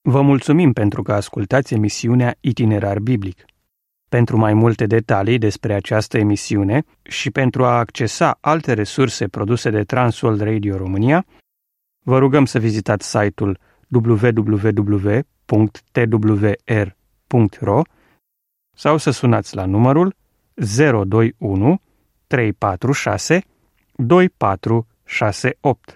Vă mulțumim pentru că ascultați emisiunea Itinerar Biblic. Pentru mai multe detalii despre această emisiune și pentru a accesa alte resurse produse de Transworld Radio România, vă rugăm să vizitați site-ul www.twr.ro sau să sunați la numărul 021 346 2468.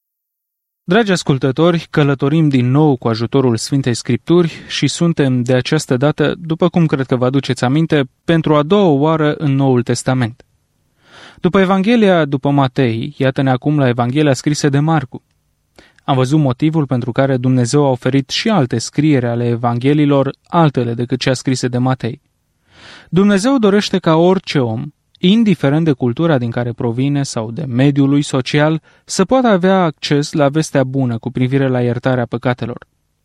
Dragi ascultători, călătorim din nou cu ajutorul Sfintei Scripturi și suntem de această dată, după cum cred că vă aduceți aminte, pentru a doua oară în Noul Testament. După Evanghelia după Matei, iată-ne acum la Evanghelia scrisă de Marcu. Am văzut motivul pentru care Dumnezeu a oferit și alte scrieri ale Evangheliilor, altele decât cea scrisă de Matei. Dumnezeu dorește ca orice om, indiferent de cultura din care provine sau de mediul lui social, să poată avea acces la vestea bună cu privire la iertarea păcatelor.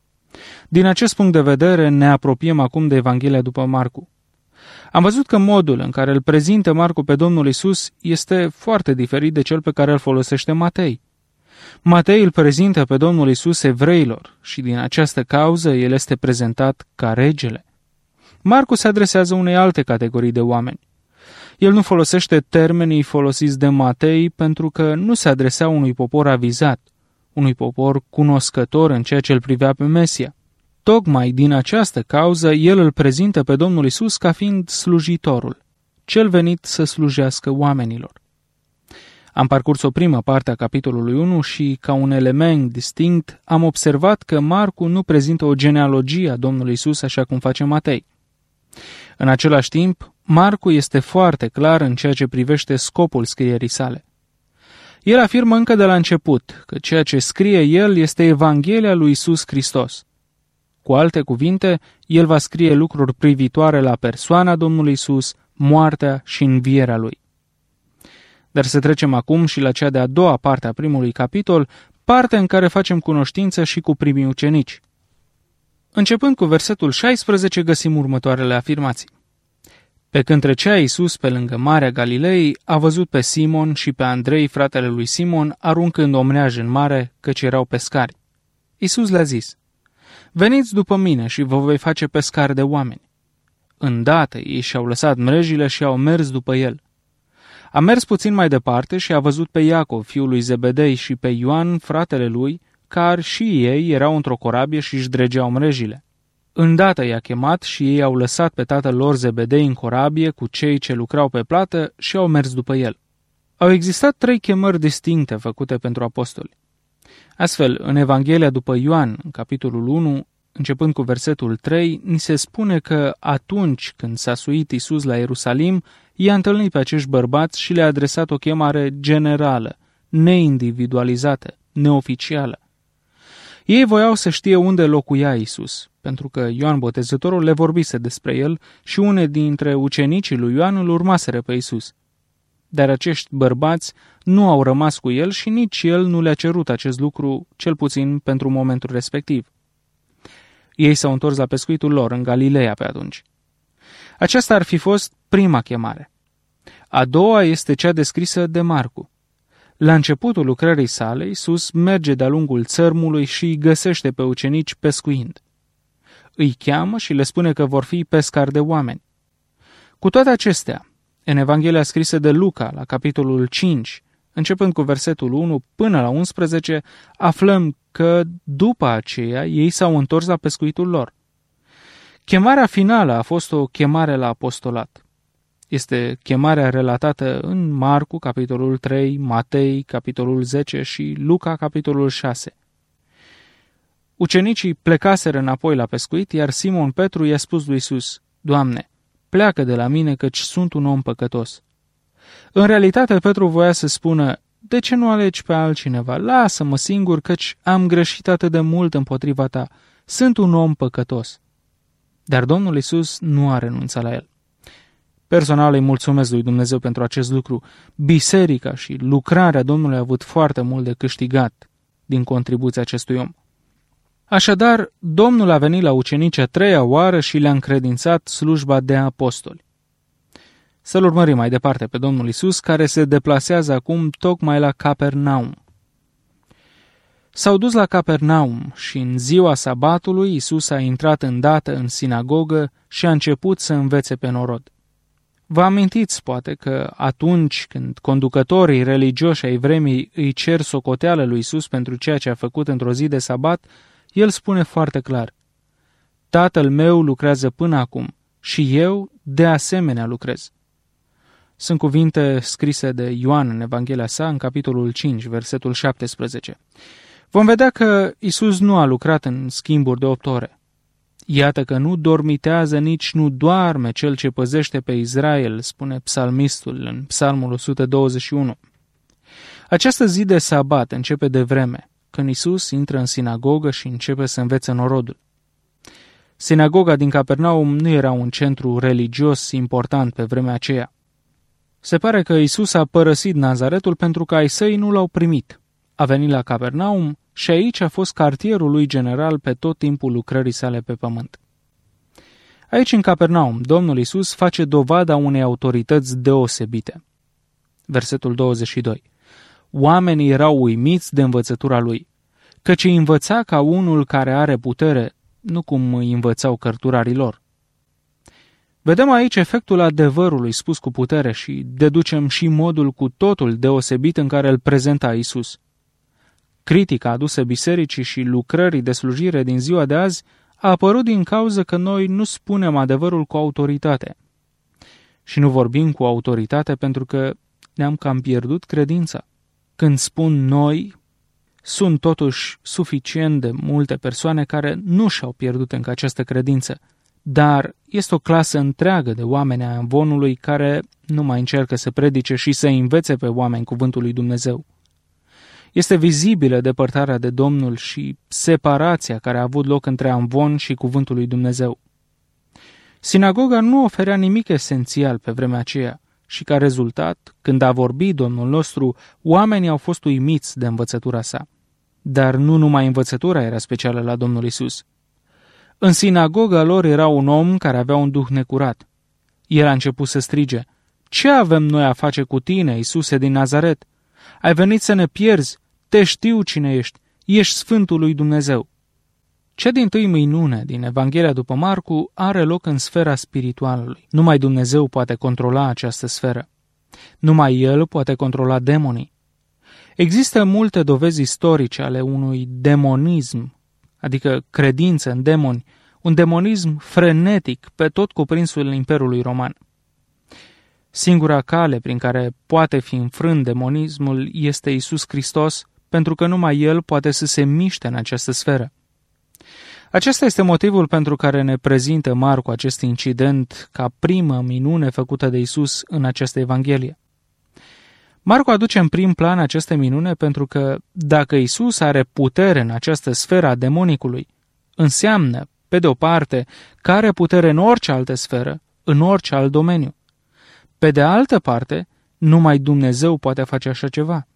Din acest punct de vedere, ne apropiem acum de Evanghelia după Marcu. Am văzut că modul în care îl prezintă Marcu pe Domnul Iisus este foarte diferit de cel pe care îl folosește Matei. Matei îl prezintă pe Domnul Iisus evreilor și din această cauză el este prezentat ca regele. Marcu se adresează unei alte categorii de oameni. El nu folosește termenii folosiți de Matei pentru că nu se adresea unui popor avizat, unui popor cunoscător în ceea ce îl privea pe Mesia. Tocmai din această cauză, el îl prezintă pe Domnul Iisus ca fiind slujitorul, cel venit să slujească oamenilor. Am parcurs o primă parte a capitolului 1 și, ca un element distinct, am observat că Marcu nu prezintă o genealogie a Domnului Iisus așa cum face Matei. În același timp, Marcu este foarte clar în ceea ce privește scopul scrierii sale. El afirmă încă de la început că ceea ce scrie el este Evanghelia lui Iisus Hristos. Cu alte cuvinte, el va scrie lucruri privitoare la persoana Domnului Iisus, moartea și învierea lui. Dar să trecem acum și la cea de-a doua parte a primului capitol, parte în care facem cunoștință și cu primii ucenici. Începând cu versetul 16, găsim următoarele afirmații. Pe când trecea Iisus pe lângă Marea Galilei, a văzut pe Simon și pe Andrei, fratele lui Simon, aruncând omleaj în mare, căci erau pescari. Iisus le-a zis, veniți după mine și vă voi face pescari de oameni. Îndată ei și-au lăsat mrejile și au mers după el. A mers puțin mai departe și a văzut pe Iacov, fiul lui Zebedei, și pe Ioan, fratele lui, care și ei erau într-o corabie și își dregeau mrejile. Îndată i-a chemat și ei au lăsat pe tatăl lor Zebedei în corabie cu cei ce lucrau pe plată și au mers după el. Au existat 3 chemări distincte făcute pentru apostoli. Astfel, în Evanghelia după Ioan, în capitolul 1, începând cu versetul 3, ni se spune că atunci când s-a suit Iisus la Ierusalim, i-a întâlnit pe acești bărbați și le-a adresat o chemare generală, neindividualizată, neoficială. Ei voiau să știe unde locuia Iisus, pentru că Ioan Botezătorul le vorbise despre el și unele dintre ucenicii lui Ioan îl urmaseră pe Iisus. Dar acești bărbați nu au rămas cu el și nici el nu le-a cerut acest lucru, cel puțin pentru momentul respectiv. Ei s-au întors la pescuitul lor în Galileea pe atunci. Aceasta ar fi fost prima chemare. A doua este cea descrisă de Marcu. La începutul lucrării sale, Iisus merge de-a lungul țărmului și îi găsește pe ucenici pescuind. Îi cheamă și le spune că vor fi pescari de oameni. Cu toate acestea, în Evanghelia scrisă de Luca, la capitolul 5, începând cu versetul 1 până la 11, aflăm că, după aceea, ei s-au întors la pescuitul lor. Chemarea finală a fost o chemare la apostolat. Este chemarea relatată în Marcu, capitolul 3, Matei, capitolul 10 și Luca, capitolul 6. Ucenicii plecaseră înapoi la pescuit, iar Simon Petru i-a spus lui Iisus, Doamne, pleacă de la mine căci sunt un om păcătos. În realitate, Petru voia să spună, de ce nu alegi pe altcineva? Lasă-mă singur căci am greșit atât de mult împotriva ta. Sunt un om păcătos. Dar Domnul Iisus nu a renunțat la el. Personal îi mulțumesc lui Dumnezeu pentru acest lucru. Biserica și lucrarea Domnului a avut foarte mult de câștigat din contribuția acestui om. Așadar, Domnul a venit la ucenici a 3-a oară și le-a încredințat slujba de apostoli. Să-l urmărim mai departe pe Domnul Iisus, care se deplasează acum tocmai la Capernaum. S-au dus la Capernaum și în ziua sabatului Iisus a intrat îndată în sinagogă și a început să învețe pe norod. Vă amintiți, poate, că atunci când conducătorii religioși ai vremii îi cer socoteală lui Iisus pentru ceea ce a făcut într-o zi de sabat, el spune foarte clar: Tatăl meu lucrează până acum și eu de asemenea lucrez. Sunt cuvinte scrise de Ioan în Evanghelia sa, în capitolul 5, versetul 17. Vom vedea că Iisus nu a lucrat în schimburi de 8 ore. Iată că nu dormitează, nici nu doarme cel ce păzește pe Israel, spune psalmistul în Psalmul 121. Această zi de sabat începe de vreme, când Iisus intră în sinagogă și începe să învețe norodul. Sinagoga din Capernaum nu era un centru religios important pe vremea aceea. Se pare că Iisus a părăsit Nazaretul pentru că ai săi nu l-au primit. A venit la Capernaum și aici a fost cartierul lui general pe tot timpul lucrării sale pe pământ. Aici, în Capernaum, Domnul Iisus face dovada unei autorități deosebite. Versetul 22. Oamenii erau uimiți de învățătura lui, căci îi învăța ca unul care are putere, nu cum îi învățau cărturarii lor. Vedem aici efectul adevărului spus cu putere și deducem și modul cu totul deosebit în care îl prezenta Iisus. Critica adusă bisericii și lucrării de slujire din ziua de azi a apărut din cauză că noi nu spunem adevărul cu autoritate. Și nu vorbim cu autoritate pentru că ne-am cam pierdut credința. Când spun noi, sunt totuși suficient de multe persoane care nu și-au pierdut încă această credință, dar este o clasă întreagă de oameni a amvonului care nu mai încearcă să predice și să învețe pe oameni cuvântul lui Dumnezeu. Este vizibilă depărtarea de Domnul și separația care a avut loc între amvon și cuvântul lui Dumnezeu. Sinagoga nu oferea nimic esențial pe vremea aceea și ca rezultat, când a vorbit Domnul nostru, oamenii au fost uimiți de învățătura sa. Dar nu numai învățătura era specială la Domnul Iisus. În sinagoga lor era un om care avea un duh necurat. El a început să strige: Ce avem noi a face cu tine, Iisuse din Nazaret? Ai venit să ne pierzi? Te știu cine ești Sfântul lui Dumnezeu. Cea dintâi minune din Evanghelia după Marcu are loc în sfera spiritualului. Numai Dumnezeu poate controla această sferă. Numai El poate controla demonii. Există multe dovezi istorice ale unui demonism, adică credință în demoni, un demonism frenetic pe tot cuprinsul Imperiului Roman. Singura cale prin care poate fi înfrânt demonismul este Iisus Hristos, pentru că numai El poate să se miște în această sferă. Acesta este motivul pentru care ne prezintă Marcu acest incident ca primă minune făcută de Iisus în această Evanghelie. Marcu aduce în prim plan această minune pentru că, dacă Iisus are putere în această sferă a demonicului, înseamnă, pe de o parte, că are putere în orice altă sferă, în orice alt domeniu. Pe de altă parte, numai Dumnezeu poate face așa ceva.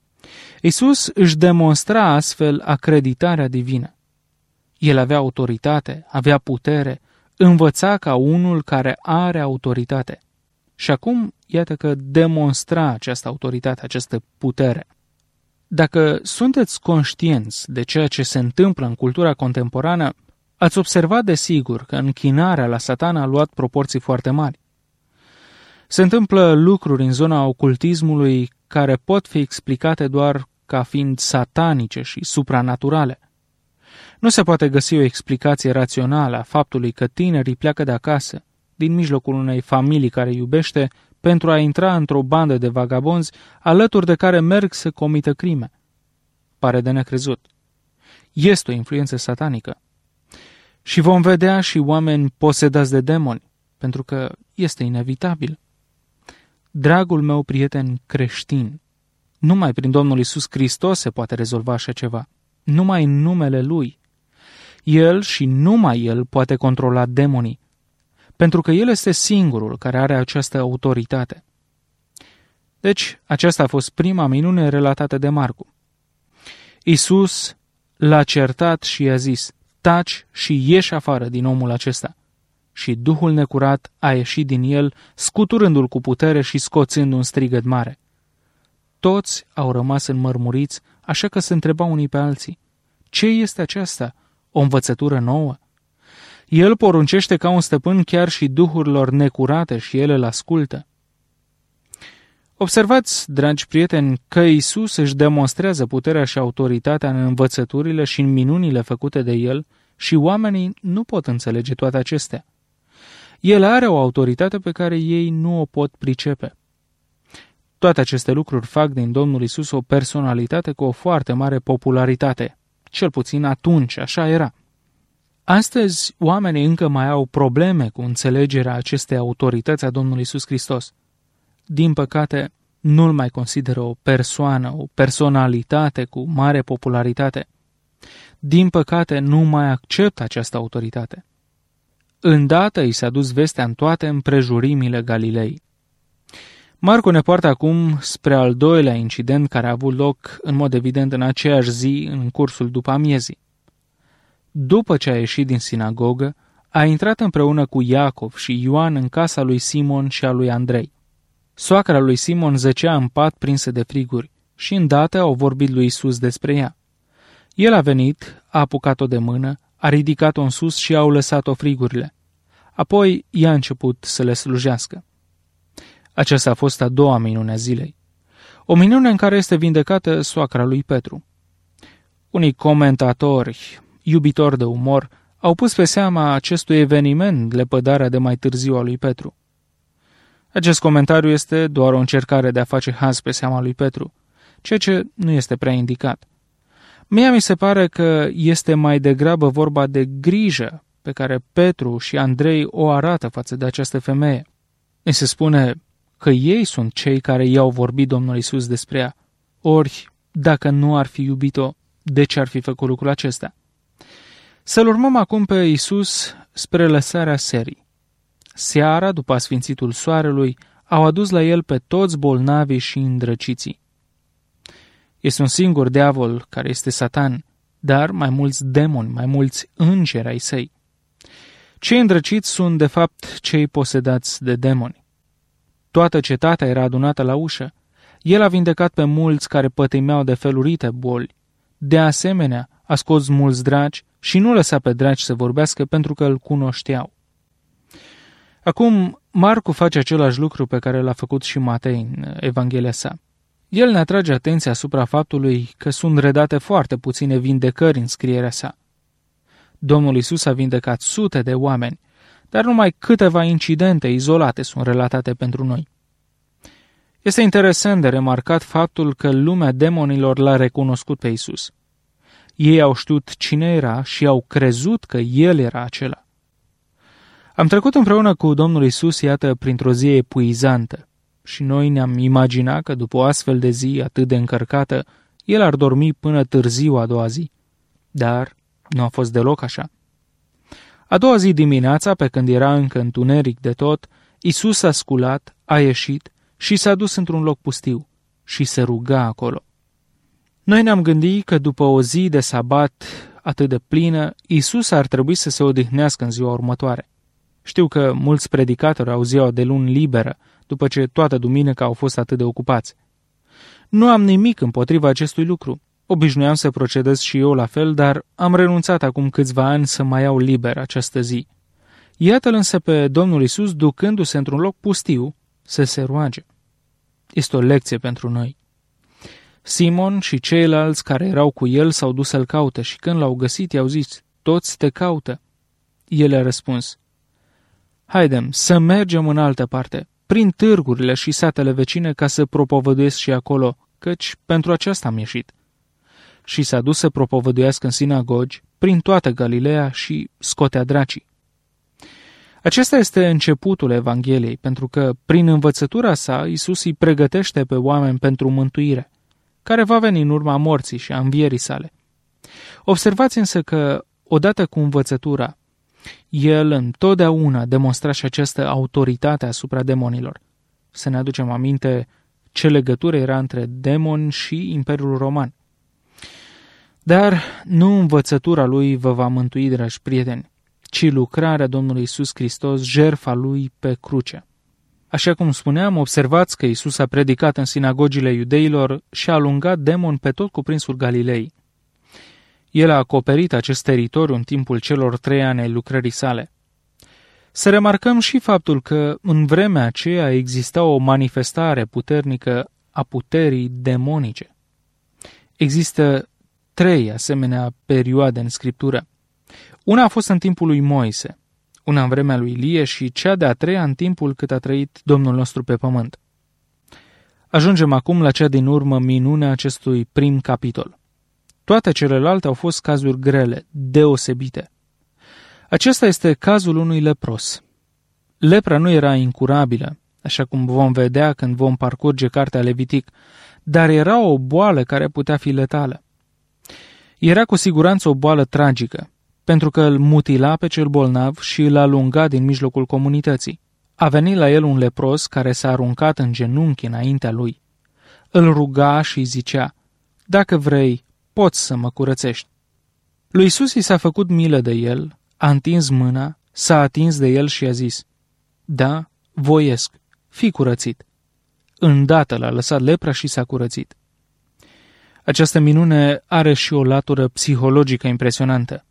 Iisus își demonstra astfel acreditarea divină. El avea autoritate, avea putere, învăța ca unul care are autoritate. Și acum, iată că demonstra această autoritate, această putere. Dacă sunteți conștienți de ceea ce se întâmplă în cultura contemporană, ați observat desigur că închinarea la Satan a luat proporții foarte mari. Se întâmplă lucruri în zona ocultismului care pot fi explicate doar ca fiind satanice și supranaturale. Nu se poate găsi o explicație rațională a faptului că tinerii pleacă de acasă, din mijlocul unei familii care iubește, pentru a intra într-o bandă de vagabonzi, alături de care merg să comită crime. Pare de necrezut. Este o influență satanică. Și vom vedea și oameni posedați de demoni, pentru că este inevitabil. Dragul meu prieten creștin, numai prin Domnul Iisus Hristos se poate rezolva așa ceva. Numai în numele Lui. El și numai El poate controla demonii, pentru că El este singurul care are această autoritate. Deci, aceasta a fost prima minune relatată de Marcu. Iisus l-a certat și i-a zis: taci și ieși afară din omul acesta. Și duhul necurat a ieșit din el, scuturându-l cu putere și scoțând un strigăt mare. Toți au rămas înmărmuriți, așa că se întrebau unii pe alții: ce este aceasta? O învățătură nouă? El poruncește ca un stăpân chiar și duhurilor necurate și ele îl ascultă. Observați, dragi prieteni, că Iisus își demonstrează puterea și autoritatea în învățăturile și în minunile făcute de El și oamenii nu pot înțelege toate acestea. El are o autoritate pe care ei nu o pot pricepe. Toate aceste lucruri fac din Domnul Iisus o personalitate cu o foarte mare popularitate. Cel puțin atunci, așa era. Astăzi, oamenii încă mai au probleme cu înțelegerea acestei autorități a Domnului Iisus Hristos. Din păcate, nu-L mai consideră o persoană, o personalitate cu mare popularitate. Din păcate, nu mai acceptă această autoritate. Îndată i s-a dus vestea în toate împrejurimile Galilei. Marcu ne poartă acum spre al doilea incident care a avut loc, în mod evident, în aceeași zi, în cursul după amiezii. După ce a ieșit din sinagogă, a intrat împreună cu Iacov și Ioan în casa lui Simon și a lui Andrei. Soacra lui Simon zăcea în pat prinsă de friguri și îndată au vorbit lui Iisus despre ea. El a venit, a apucat-o de mână, a ridicat-o în sus și au lăsat-o frigurile. Apoi ea a început să le slujească. Aceasta a fost a doua minune a zilei. O minune în care este vindecată soacra lui Petru. Unii comentatori, iubitori de umor, au pus pe seama acestui eveniment lepădarea de mai târziu a lui Petru. Acest comentariu este doar o încercare de a face haz pe seama lui Petru, ceea ce nu este prea indicat. Mie mi se pare că este mai degrabă vorba de grijă pe care Petru și Andrei o arată față de această femeie. Îi se spune că ei sunt cei care i-au vorbit Domnul Iisus despre ea. Ori, dacă nu ar fi iubit-o, de ce ar fi făcut lucrul acesta? Să-L urmăm acum pe Iisus spre lăsarea serii. Seara, după asfințitul soarelui, au adus la El pe toți bolnavii și îndrăciții. Este un singur diavol, care este Satan, dar mai mulți demoni, mai mulți îngeri ai săi. Cei îndrăciți sunt, de fapt, cei posedați de demoni. Toată cetatea era adunată la ușă. El a vindecat pe mulți care pătimeau de felurite boli. De asemenea, a scos mulți draci și nu lăsa pe draci să vorbească pentru că îl cunoșteau. Acum, Marcu face același lucru pe care l-a făcut și Matei în Evanghelia sa. El ne atrage atenția asupra faptului că sunt redate foarte puține vindecări în scrierea sa. Domnul Iisus a vindecat sute de oameni, dar numai câteva incidente izolate sunt relatate pentru noi. Este interesant de remarcat faptul că lumea demonilor l-a recunoscut pe Iisus. Ei au știut cine era și au crezut că El era acela. Am trecut împreună cu Domnul Iisus, iată, printr-o zi epuizantă și noi ne-am imaginat că după o astfel de zi atât de încărcată, El ar dormi până târziu a doua zi. Dar nu a fost deloc așa. A doua zi dimineața, pe când era încă întuneric de tot, Iisus a sculat, a ieșit și s-a dus într-un loc pustiu și se ruga acolo. Noi ne-am gândit că după o zi de sabat atât de plină, Iisus ar trebui să se odihnească în ziua următoare. Știu că mulți predicatori au ziua de luni liberă, după ce toată duminica au fost atât de ocupați. Nu am nimic împotriva acestui lucru. Obișnuiam să procedez și eu la fel, dar am renunțat acum câțiva ani să mai iau liber această zi. Iată-L însă pe Domnul Iisus ducându-se într-un loc pustiu să se roage. Este o lecție pentru noi. Simon și ceilalți care erau cu el s-au dus să-l caute și când l-au găsit i-au zis: toți te caută. El a răspuns: haidem să mergem în altă parte, prin târgurile și satele vecine, ca să propovăduiesc și acolo, căci pentru aceasta am ieșit. Și s-a dus să propovăduiască în sinagogi, prin toată Galileea și scotea dracii. Acesta este începutul Evangheliei, pentru că prin învățătura sa Iisus îi pregătește pe oameni pentru mântuire, care va veni în urma morții și a învierii sale. Observați însă că, odată cu învățătura, El întotdeauna demonstra și această autoritate asupra demonilor. Să ne aducem aminte ce legătură era între demoni și Imperiul Roman. Dar nu învățătura lui vă va mântui, dragi prieteni, ci lucrarea Domnului Iisus Hristos, jertfa lui pe cruce. Așa cum spuneam, observați că Iisus a predicat în sinagogile iudeilor și a alungat demoni pe tot cuprinsul Galilei. El a acoperit acest teritoriu în timpul celor 3 ani ai lucrării sale. Să remarcăm și faptul că în vremea aceea exista o manifestare puternică a puterii demonice. Există 3 asemenea perioade în Scriptură. Una a fost în timpul lui Moise, una în vremea lui Ilie și cea de-a 3-a în timpul cât a trăit Domnul nostru pe pământ. Ajungem acum la cea din urmă minunea acestui prim capitol. Toate celelalte au fost cazuri grele, deosebite. Acesta este cazul unui lepros. Lepra nu era incurabilă, așa cum vom vedea când vom parcurge cartea Levitic, dar era o boală care putea fi letală. Era cu siguranță o boală tragică, pentru că îl mutila pe cel bolnav și îl alunga din mijlocul comunității. A venit la el un lepros care s-a aruncat în genunchi înaintea lui. Îl ruga și îi zicea: "Dacă vrei, poți să mă curățești." Lui Iisus i s-a făcut milă de el, a întins mâna, s-a atins de el și a zis: "Da, voiesc, fii curățit." Îndată l-a lăsat lepra și s-a curățit. Această minune are și o latură psihologică impresionantă.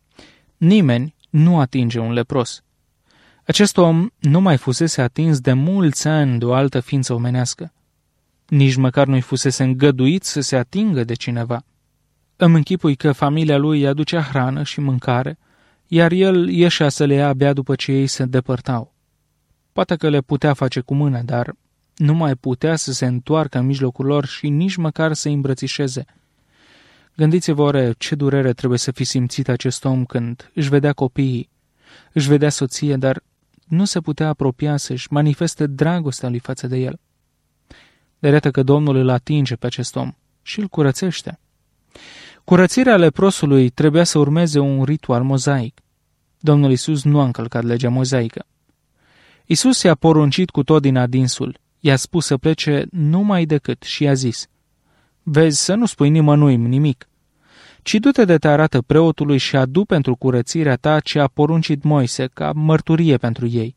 Nimeni nu atinge un lepros. Acest om nu mai fusese atins de mulți ani de o altă ființă omenească. Nici măcar nu-i fusese îngăduit să se atingă de cineva. Îmi închipui că familia lui îi aducea hrană și mâncare, iar el ieșea să le ia abia după ce ei se depărtau. Poate că le putea face cu mâna, dar nu mai putea să se întoarcă în mijlocul lor și nici măcar să îi îmbrățișeze. Gândiți-vă oare ce durere trebuie să fi simțit acest om când își vedea copiii, își vedea soție, dar nu se putea apropia să-și manifeste dragostea lui față de el. Dar iată că Domnul îl atinge pe acest om și îl curățește. Curățirea leprosului trebuia să urmeze un ritual mozaic. Domnul Iisus nu a încălcat legea mozaică. Iisus i-a poruncit cu tot din adinsul, i-a spus să plece numai decât și i-a zis: "Vezi să nu spui nimănui nimic, ci du-te de te arată preotului și adu pentru curățirea ta ce a poruncit Moise ca mărturie pentru ei."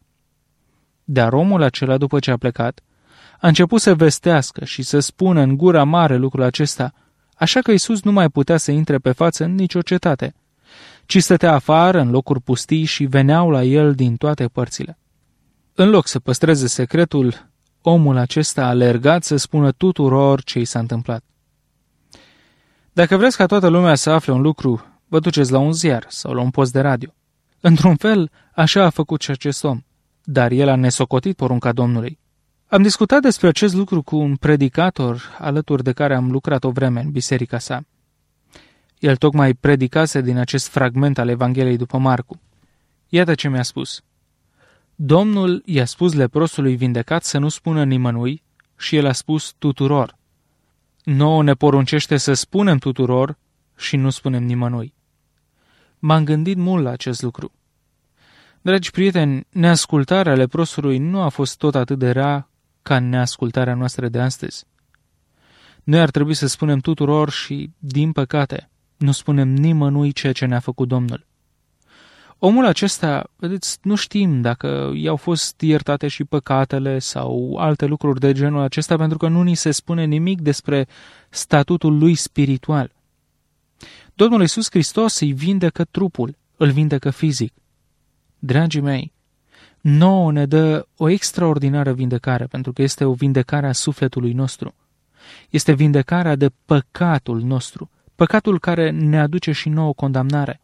Dar omul acela, după ce a plecat, a început să vestească și să spună în gura mare lucrul acesta, așa că Iisus nu mai putea să intre pe față în nicio cetate, ci stătea afară în locuri pustii și veneau la el din toate părțile. În loc să păstreze secretul, omul acesta a alergat să spună tuturor ce i s-a întâmplat. Dacă vreți ca toată lumea să afle un lucru, vă duceți la un ziar sau la un post de radio. Într-un fel, așa a făcut și acest om, dar el a nesocotit porunca Domnului. Am discutat despre acest lucru cu un predicator alături de care am lucrat o vreme în biserica sa. El tocmai predicase din acest fragment al Evangheliei după Marcu. Iată ce mi-a spus. Domnul i-a spus leprosului vindecat să nu spună nimănui și el a spus tuturor. Nouă ne poruncește să spunem tuturor și nu spunem nimănui. M-am gândit mult la acest lucru. Dragi prieteni, neascultarea leprosului nu a fost tot atât de rea ca neascultarea noastră de astăzi. Noi ar trebui să spunem tuturor și, din păcate, nu spunem nimănui ceea ce ne-a făcut Domnul. Omul acesta, vedeți, nu știm dacă i-au fost iertate și păcatele sau alte lucruri de genul acesta, pentru că nu ni se spune nimic despre statutul lui spiritual. Domnul Iisus Hristos îi vindecă trupul, îl vindecă fizic. Dragii mei, nouă ne dă o extraordinară vindecare, pentru că este o vindecare a sufletului nostru. Este vindecarea de păcatul nostru, păcatul care ne aduce și nouă condamnare.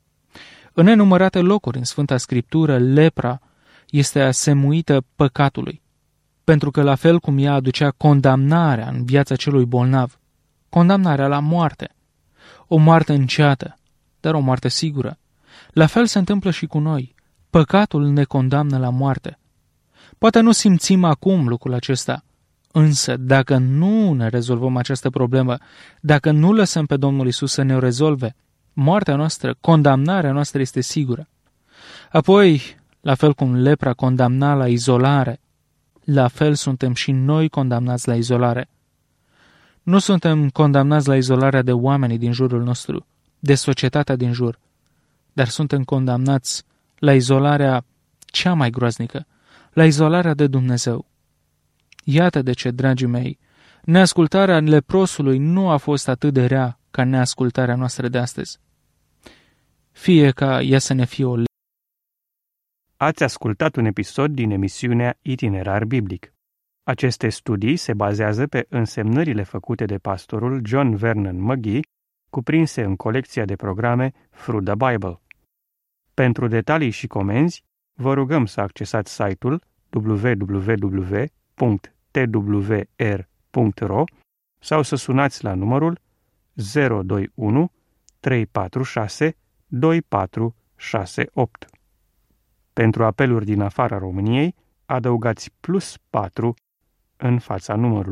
În nenumărate locuri în Sfânta Scriptură, lepra este asemuită păcatului, pentru că la fel cum ea aducea condamnarea în viața celui bolnav, condamnarea la moarte, o moarte înceată, dar o moarte sigură, la fel se întâmplă și cu noi. Păcatul ne condamnă la moarte. Poate nu simțim acum lucrul acesta, însă dacă nu ne rezolvăm această problemă, dacă nu lăsăm pe Domnul Iisus să ne o rezolve, moartea noastră, condamnarea noastră este sigură. Apoi, la fel cum lepra condamna la izolare, la fel suntem și noi condamnați la izolare. Nu suntem condamnați la izolarea de oamenii din jurul nostru, de societatea din jur, dar suntem condamnați la izolarea cea mai groaznică, la izolarea de Dumnezeu. Iată de ce, dragii mei, neascultarea leprosului nu a fost atât de rea ca neascultarea noastră de astăzi. Fie ca ea să ne fie o lege. Ați ascultat un episod din emisiunea Itinerar Biblic. Aceste studii se bazează pe însemnările făcute de pastorul John Vernon McGee, cuprinse în colecția de programe Through the Bible. Pentru detalii și comenzi, vă rugăm să accesați site-ul www.twr.ro sau să sunați la numărul 021 346 2468. Pentru apeluri din afara României, adăugați +4 în fața numărului.